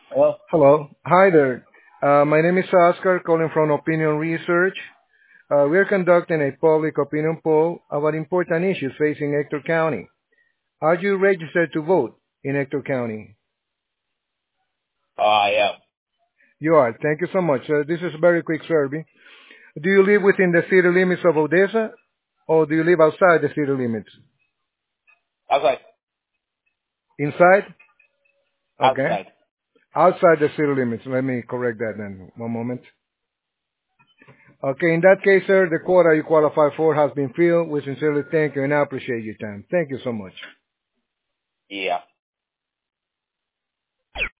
Well, Hello. Hi there. My name is Oscar, calling from Opinion Research. We are conducting a public opinion poll about important issues facing Ector County. Are you registered to vote in Ector County? I am. You are. Thank you so much. This is a very quick survey. Do you live within the city limits of Odessa, or do you live outside the city limits? Outside. Inside? Okay. Outside. Outside the city limits. Let me correct that then. One moment. Okay, in that case, sir, the quota you qualify for has been filled. We sincerely thank you and I appreciate your time. Thank you so much. Yeah.